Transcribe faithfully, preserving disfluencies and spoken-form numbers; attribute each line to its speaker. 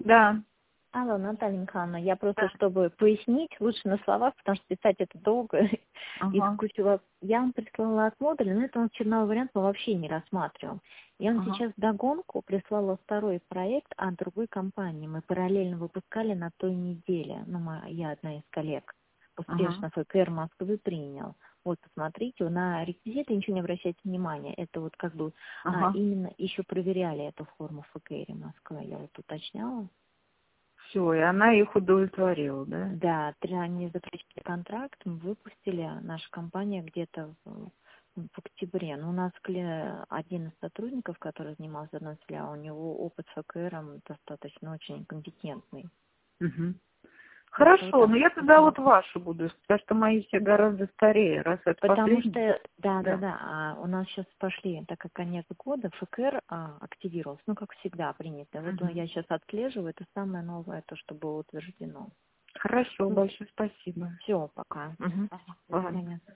Speaker 1: Да.
Speaker 2: Алло, Наталья Михайловна, я просто,
Speaker 1: Да.
Speaker 2: чтобы пояснить, лучше на словах, потому что писать это долго и
Speaker 1: Ага.
Speaker 2: скучно. Я вам прислала от модуля, но это он черновой вариант мы вообще не рассматриваем. Я вам
Speaker 1: Ага.
Speaker 2: сейчас вдогонку прислала второй проект от другой компании. Мы параллельно выпускали на той неделе. Ну, мы, я одна из коллег успешно
Speaker 1: Ага.
Speaker 2: ФКР Москвы принял. Вот, посмотрите, на реквизиты ничего не обращайте внимания. Это вот как бы а,
Speaker 1: Ага.
Speaker 2: именно еще проверяли эту форму ФКР Москвы. Я вот уточняла.
Speaker 1: Все, и она их удовлетворила, да?
Speaker 2: Да, три они заключили контракт, мы выпустили, наша компания где-то в, в октябре. Но у нас кле- один из сотрудников, который занимался одной филиалом, у него опыт с ФКРом достаточно очень компетентный.
Speaker 1: Угу.
Speaker 2: Так что вот
Speaker 1: Хорошо, но
Speaker 2: так.
Speaker 1: я тогда вот ваши буду, потому что мои все гораздо старее, раз это
Speaker 2: Потому
Speaker 1: последний.
Speaker 2: что, да, да,
Speaker 1: Да.
Speaker 2: да, а у нас сейчас пошли, так как конец года, ФКР а, активировался, ну, как всегда принято. Вот он-
Speaker 1: Угу.
Speaker 2: я сейчас отслеживаю, это самое новое, то, что было утверждено.
Speaker 1: Хорошо, большое спасибо.
Speaker 2: Все, пока. Мгм.
Speaker 1: Ага.
Speaker 2: До
Speaker 1: Ладно.
Speaker 2: свидания.